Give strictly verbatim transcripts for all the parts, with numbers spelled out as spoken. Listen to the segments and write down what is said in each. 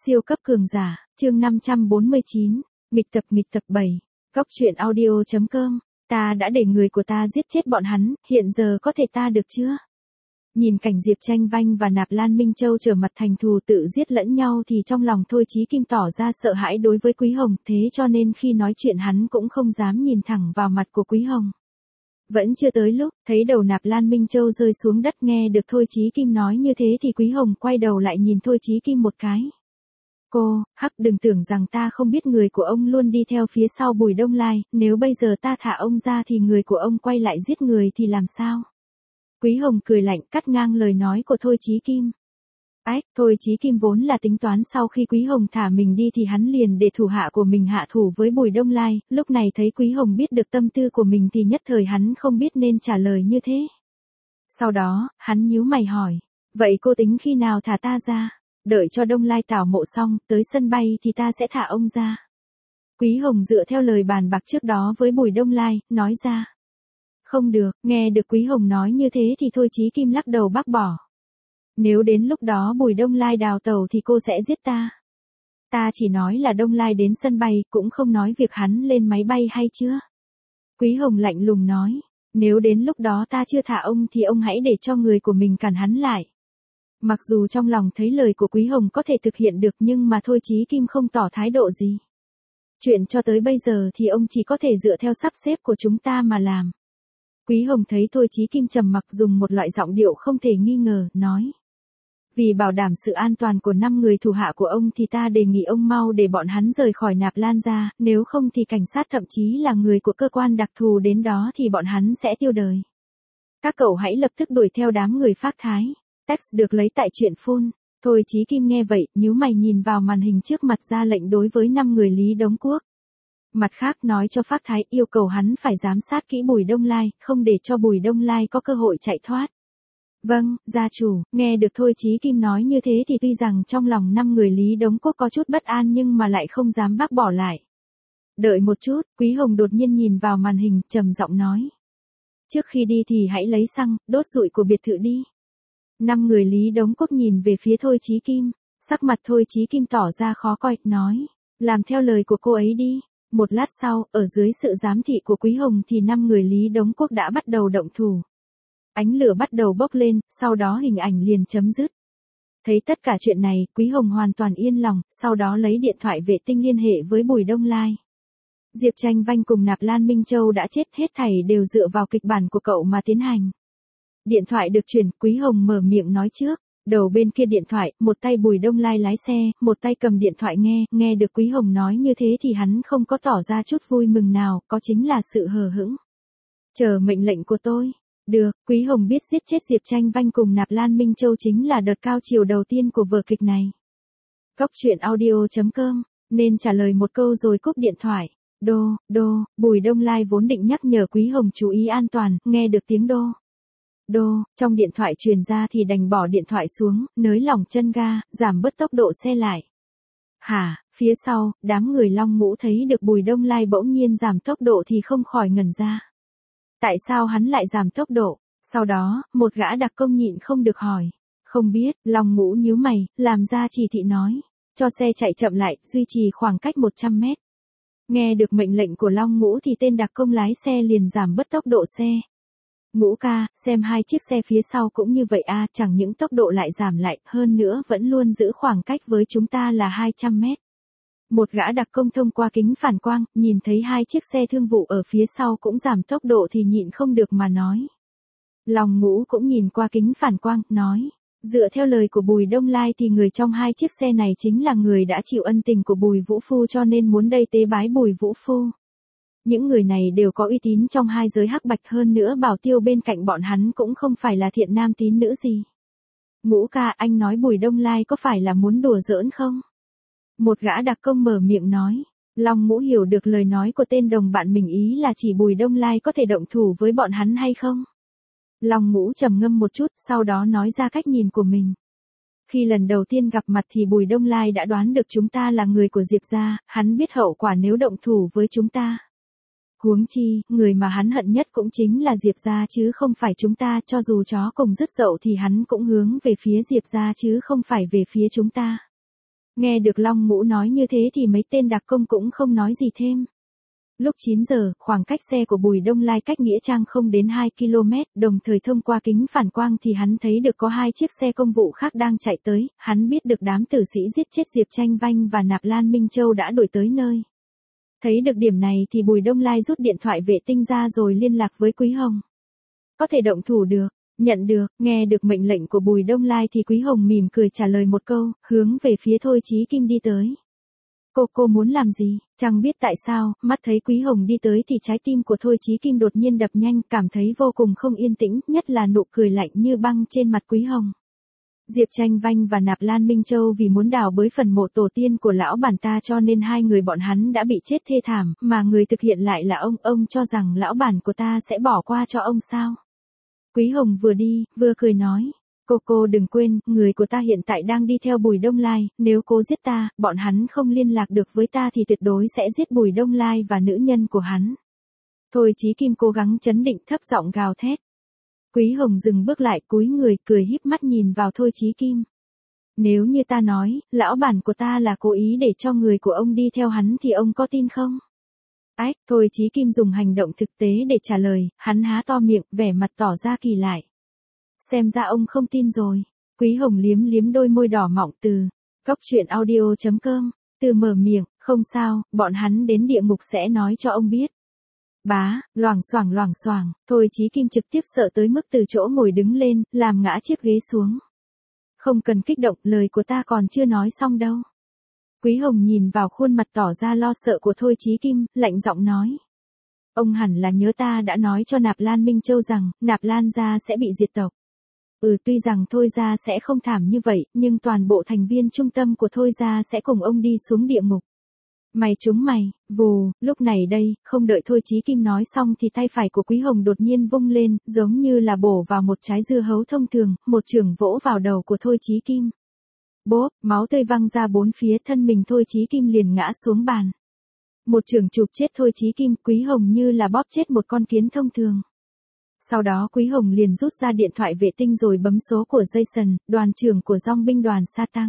Siêu cấp cường giả, chương năm trăm bốn mươi chín, nghịch tập nghịch tập bảy, góc truyện audio.com, ta đã để người của ta giết chết bọn hắn, hiện giờ có thể ta được chưa? Nhìn cảnh Diệp Tranh Vanh và Nạp Lan Minh Châu trở mặt thành thù tự giết lẫn nhau thì trong lòng Thôi Chí Kim tỏ ra sợ hãi đối với Quý Hồng, thế cho nên khi nói chuyện hắn cũng không dám nhìn thẳng vào mặt của Quý Hồng. Vẫn chưa tới lúc, thấy đầu Nạp Lan Minh Châu rơi xuống đất, nghe được Thôi Chí Kim nói như thế thì Quý Hồng quay đầu lại nhìn Thôi Chí Kim một cái. Cô, hắc, đừng tưởng rằng ta không biết người của ông luôn đi theo phía sau Bùi Đông Lai, nếu bây giờ ta thả ông ra thì người của ông quay lại giết người thì làm sao? Quý Hồng cười lạnh cắt ngang lời nói của Thôi Chí Kim. Ách, Thôi Chí Kim vốn là tính toán sau khi Quý Hồng thả mình đi thì hắn liền để thủ hạ của mình hạ thủ với Bùi Đông Lai, lúc này thấy Quý Hồng biết được tâm tư của mình thì nhất thời hắn không biết nên trả lời như thế. Sau đó, hắn nhíu mày hỏi, vậy cô tính khi nào thả ta ra? Đợi cho Đông Lai tảo mộ xong, tới sân bay thì ta sẽ thả ông ra. Quý Hồng dựa theo lời bàn bạc trước đó với Bùi Đông Lai, nói ra. Không được, nghe được Quý Hồng nói như thế thì Thôi Chí Kim lắc đầu bác bỏ. Nếu đến lúc đó Bùi Đông Lai đào tẩu thì cô sẽ giết ta. Ta chỉ nói là Đông Lai đến sân bay, cũng không nói việc hắn lên máy bay hay chưa. Quý Hồng lạnh lùng nói, nếu đến lúc đó ta chưa thả ông thì ông hãy để cho người của mình cản hắn lại. Mặc dù trong lòng thấy lời của Quý Hồng có thể thực hiện được nhưng mà Thôi Chí Kim không tỏ thái độ gì. Chuyện cho tới bây giờ thì ông chỉ có thể dựa theo sắp xếp của chúng ta mà làm. Quý Hồng thấy Thôi Chí Kim trầm mặc dùng một loại giọng điệu không thể nghi ngờ, nói. Vì bảo đảm sự an toàn của năm người thủ hạ của ông thì ta đề nghị ông mau để bọn hắn rời khỏi Nạp Lan ra, nếu không thì cảnh sát thậm chí là người của cơ quan đặc thù đến đó thì bọn hắn sẽ tiêu đời. Các cậu hãy lập tức đuổi theo đám người Phác Thái. Text được lấy tại truyện phone. Thôi Chí Kim nghe vậy, nhíu mày nhìn vào màn hình trước mặt ra lệnh đối với năm người Lý Đống Quốc. Mặt khác nói cho Phác Thái yêu cầu hắn phải giám sát kỹ Bùi Đông Lai, không để cho Bùi Đông Lai có cơ hội chạy thoát. Vâng, gia chủ, nghe được Thôi Chí Kim nói như thế thì tuy rằng trong lòng năm người Lý Đống Quốc có chút bất an nhưng mà lại không dám bác bỏ lại. Đợi một chút, Quý Hồng đột nhiên nhìn vào màn hình, trầm giọng nói. Trước khi đi thì hãy lấy xăng, đốt rụi của biệt thự đi. Năm người Lý Đống Quốc nhìn về phía Thôi Chí Kim, sắc mặt Thôi Chí Kim tỏ ra khó coi, nói, làm theo lời của cô ấy đi. Một lát sau, ở dưới sự giám thị của Quý Hồng thì năm người Lý Đống Quốc đã bắt đầu động thủ. Ánh lửa bắt đầu bốc lên, sau đó hình ảnh liền chấm dứt. Thấy tất cả chuyện này, Quý Hồng hoàn toàn yên lòng, sau đó lấy điện thoại vệ tinh liên hệ với Bùi Đông Lai. Diệp Tranh Vanh cùng Nạp Lan Minh Châu đã chết, hết thảy đều dựa vào kịch bản của cậu mà tiến hành. Điện thoại được chuyển, Quý Hồng mở miệng nói trước. Đầu bên kia điện thoại, một tay Bùi Đông Lai lái xe, một tay cầm điện thoại nghe, nghe được Quý Hồng nói như thế thì hắn không có tỏ ra chút vui mừng nào, có chính là sự hờ hững. Chờ mệnh lệnh của tôi. Được, Quý Hồng biết giết chết Diệp Tranh Vanh cùng Nạp Lan Minh Châu chính là đợt cao chiều đầu tiên của vở kịch này. Góc truyện audio.com, nên trả lời một câu rồi cúp điện thoại. Đô, đô, Bùi Đông Lai vốn định nhắc nhở Quý Hồng chú ý an toàn, nghe được tiếng đô. Đô, trong điện thoại truyền ra thì đành bỏ điện thoại xuống, nới lỏng chân ga, giảm bớt tốc độ xe lại. Hả, phía sau, đám người Long Ngũ thấy được Bùi Đông Lai bỗng nhiên giảm tốc độ thì không khỏi ngẩn ra. Tại sao hắn lại giảm tốc độ? Sau đó, một gã đặc công nhịn không được hỏi. Không biết, Long Ngũ nhíu mày, làm ra chỉ thị nói. Cho xe chạy chậm lại, duy trì khoảng cách một trăm mét. Nghe được mệnh lệnh của Long Ngũ thì tên đặc công lái xe liền giảm bớt tốc độ xe. Ngũ ca, xem hai chiếc xe phía sau cũng như vậy à, chẳng những tốc độ lại giảm lại, hơn nữa vẫn luôn giữ khoảng cách với chúng ta là hai trăm mét. Một gã đặc công thông qua kính phản quang, nhìn thấy hai chiếc xe thương vụ ở phía sau cũng giảm tốc độ thì nhịn không được mà nói. Long Ngũ cũng nhìn qua kính phản quang, nói, dựa theo lời của Bùi Đông Lai thì người trong hai chiếc xe này chính là người đã chịu ân tình của Bùi Vũ Phu cho nên muốn đây tế bái Bùi Vũ Phu. Những người này đều có uy tín trong hai giới hắc bạch, hơn nữa Bảo Tiêu bên cạnh bọn hắn cũng không phải là thiện nam tín nữ gì. Ngũ ca, anh nói Bùi Đông Lai có phải là muốn đùa giỡn không? Một gã đặc công mở miệng nói. Long Ngũ hiểu được lời nói của tên đồng bạn mình, ý là chỉ Bùi Đông Lai có thể động thủ với bọn hắn hay không? Long Ngũ trầm ngâm một chút, sau đó nói ra cách nhìn của mình. Khi lần đầu tiên gặp mặt thì Bùi Đông Lai đã đoán được chúng ta là người của Diệp gia, hắn biết hậu quả nếu động thủ với chúng ta. Huống chi, người mà hắn hận nhất cũng chính là Diệp gia chứ không phải chúng ta, cho dù chó cùng rứt dậu thì hắn cũng hướng về phía Diệp gia chứ không phải về phía chúng ta. Nghe được Long Ngũ nói như thế thì mấy tên đặc công cũng không nói gì thêm. Lúc chín giờ, khoảng cách xe của Bùi Đông Lai cách Nghĩa Trang không đến hai ki lô mét, đồng thời thông qua kính phản quang thì hắn thấy được có hai chiếc xe công vụ khác đang chạy tới, hắn biết được đám tử sĩ giết chết Diệp Tranh Vanh và Nạp Lan Minh Châu đã đuổi tới nơi. Thấy được điểm này thì Bùi Đông Lai rút điện thoại vệ tinh ra rồi liên lạc với Quý Hồng. Có thể động thủ được, nhận được, nghe được mệnh lệnh của Bùi Đông Lai thì Quý Hồng mỉm cười trả lời một câu, hướng về phía Thôi Chí Kim đi tới. Cô cô muốn làm gì? Chẳng biết tại sao, mắt thấy Quý Hồng đi tới thì trái tim của Thôi Chí Kim đột nhiên đập nhanh, cảm thấy vô cùng không yên tĩnh, nhất là nụ cười lạnh như băng trên mặt Quý Hồng. Diệp Tranh Vanh và Nạp Lan Minh Châu vì muốn đào bới phần mộ tổ tiên của lão bản ta cho nên hai người bọn hắn đã bị chết thê thảm, mà người thực hiện lại là ông, ông cho rằng lão bản của ta sẽ bỏ qua cho ông sao? Quý Hồng vừa đi, vừa cười nói. Cô cô đừng quên, người của ta hiện tại đang đi theo Bùi Đông Lai, nếu cô giết ta, bọn hắn không liên lạc được với ta thì tuyệt đối sẽ giết Bùi Đông Lai và nữ nhân của hắn. Thôi Chí Kim cố gắng chấn định thấp giọng gào thét. Quý Hồng dừng bước lại cúi người cười híp mắt nhìn vào Thôi Chí Kim. Nếu như ta nói, lão bản của ta là cố ý để cho người của ông đi theo hắn thì ông có tin không? Ách, Thôi Chí Kim dùng hành động thực tế để trả lời, hắn há to miệng, vẻ mặt tỏ ra kỳ lạ. Xem ra ông không tin rồi. Quý Hồng liếm liếm đôi môi đỏ mọng từ góc truyện audio chấm com, từ mở miệng, không sao, bọn hắn đến địa ngục sẽ nói cho ông biết. Bá, loảng xoảng loảng xoảng, Thôi Chí Kim trực tiếp sợ tới mức từ chỗ ngồi đứng lên, làm ngã chiếc ghế xuống. Không cần kích động, lời của ta còn chưa nói xong đâu. Quý Hồng nhìn vào khuôn mặt tỏ ra lo sợ của Thôi Chí Kim, lạnh giọng nói. Ông hẳn là nhớ ta đã nói cho Nạp Lan Minh Châu rằng, Nạp Lan gia sẽ bị diệt tộc. Ừ, tuy rằng Thôi gia sẽ không thảm như vậy, nhưng toàn bộ thành viên trung tâm của Thôi gia sẽ cùng ông đi xuống địa ngục. Mày chúng mày, vù, lúc này đây, không đợi Thôi Chí Kim nói xong thì tay phải của Quý Hồng đột nhiên vung lên, giống như là bổ vào một trái dưa hấu thông thường, một chưởng vỗ vào đầu của Thôi Chí Kim. Bốp, máu tươi văng ra bốn phía, thân mình Thôi Chí Kim liền ngã xuống bàn. Một chưởng chụp chết Thôi Chí Kim, Quý Hồng như là bóp chết một con kiến thông thường. Sau đó Quý Hồng liền rút ra điện thoại vệ tinh rồi bấm số của Jason, đoàn trưởng của dòng binh đoàn Sa Tăng.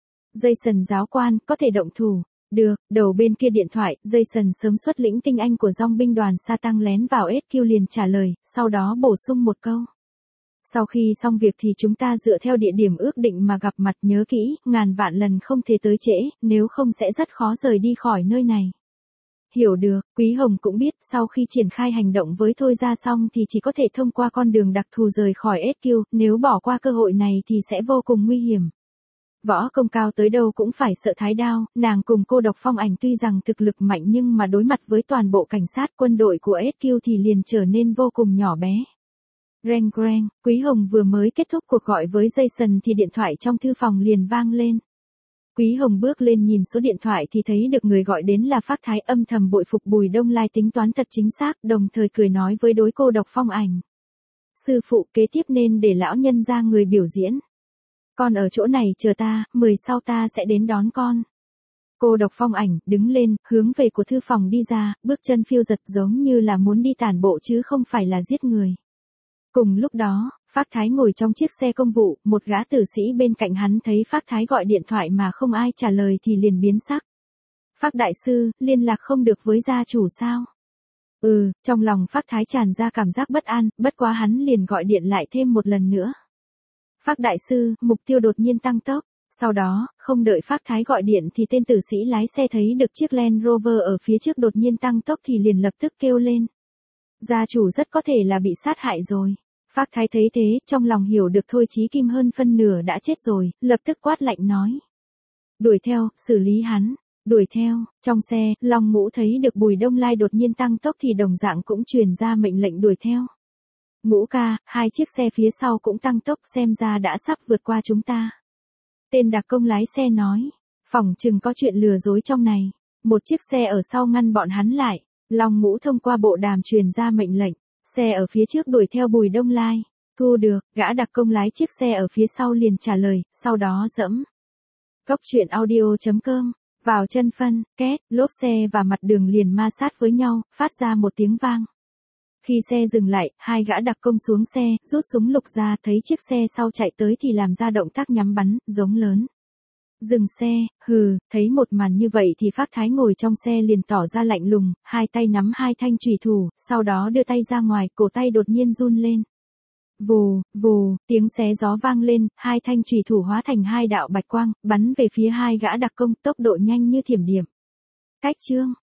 Jason giáo quan, có thể động thủ. Được, đầu bên kia điện thoại, Jason sớm xuất lĩnh tinh anh của dòng binh đoàn Sa Tăng lén vào ét quy liền trả lời, sau đó bổ sung một câu. Sau khi xong việc thì chúng ta dựa theo địa điểm ước định mà gặp mặt, nhớ kỹ, ngàn vạn lần không thể tới trễ, nếu không sẽ rất khó rời đi khỏi nơi này. Hiểu được, Quý Hồng cũng biết sau khi triển khai hành động với Thôi gia xong thì chỉ có thể thông qua con đường đặc thù rời khỏi ét quy, nếu bỏ qua cơ hội này thì sẽ vô cùng nguy hiểm. Võ công cao tới đâu cũng phải sợ thái đao, nàng cùng Cô Độc Phong Ảnh tuy rằng thực lực mạnh nhưng mà đối mặt với toàn bộ cảnh sát quân đội của ét quy thì liền trở nên vô cùng nhỏ bé. Reng reng, Quý Hồng vừa mới kết thúc cuộc gọi với Jason thì điện thoại trong thư phòng liền vang lên. Quý Hồng bước lên nhìn số điện thoại thì thấy được người gọi đến là Phác Thái, âm thầm bội phục Bùi Đông Lai tính toán thật chính xác, đồng thời cười nói với đối Cô Độc Phong Ảnh. Sư phụ, kế tiếp nên để lão nhân ra người biểu diễn. Con ở chỗ này chờ ta, mười sau ta sẽ đến đón con. Cô Độc Phong Ảnh đứng lên, hướng về của thư phòng đi ra, bước chân phiêu giật giống như là muốn đi tản bộ chứ không phải là giết người. Cùng lúc đó, Phác Thái ngồi trong chiếc xe công vụ, một gã tử sĩ bên cạnh hắn thấy Phác Thái gọi điện thoại mà không ai trả lời thì liền biến sắc. Phác đại sư, liên lạc không được với gia chủ sao? Ừ, trong lòng Phác Thái tràn ra cảm giác bất an, bất quá hắn liền gọi điện lại thêm một lần nữa. Phác đại sư, mục tiêu đột nhiên tăng tốc. Sau đó, không đợi Phác Thái gọi điện thì tên tử sĩ lái xe thấy được chiếc Land Rover ở phía trước đột nhiên tăng tốc thì liền lập tức kêu lên. Gia chủ rất có thể là bị sát hại rồi. Phác Thái thấy thế, trong lòng hiểu được Thôi Chí Kim hơn phân nửa đã chết rồi, lập tức quát lạnh nói. Đuổi theo, xử lý hắn. Đuổi theo, trong xe, Long Ngũ thấy được Bùi Đông Lai đột nhiên tăng tốc thì đồng dạng cũng truyền ra mệnh lệnh đuổi theo. Ngũ ca, hai chiếc xe phía sau cũng tăng tốc, xem ra đã sắp vượt qua chúng ta. Tên đặc công lái xe nói, phỏng chừng có chuyện lừa dối trong này. Một chiếc xe ở sau ngăn bọn hắn lại. Long Ngũ thông qua bộ đàm truyền ra mệnh lệnh, xe ở phía trước đuổi theo Bùi Đông Lai. Thu được, gã đặc công lái chiếc xe ở phía sau liền trả lời, sau đó dẫm. Góc truyện audio chấm com, vào chân phân, két, lốp xe và mặt đường liền ma sát với nhau, phát ra một tiếng vang. Khi xe dừng lại, hai gã đặc công xuống xe, rút súng lục ra, thấy chiếc xe sau chạy tới thì làm ra động tác nhắm bắn, giống lớn. Dừng xe, hừ, thấy một màn như vậy thì Phác Thái ngồi trong xe liền tỏ ra lạnh lùng, hai tay nắm hai thanh chùy thủ, sau đó đưa tay ra ngoài, cổ tay đột nhiên run lên. Vù, vù, tiếng xé gió vang lên, hai thanh chùy thủ hóa thành hai đạo bạch quang, bắn về phía hai gã đặc công, tốc độ nhanh như thiểm điện. Cách chương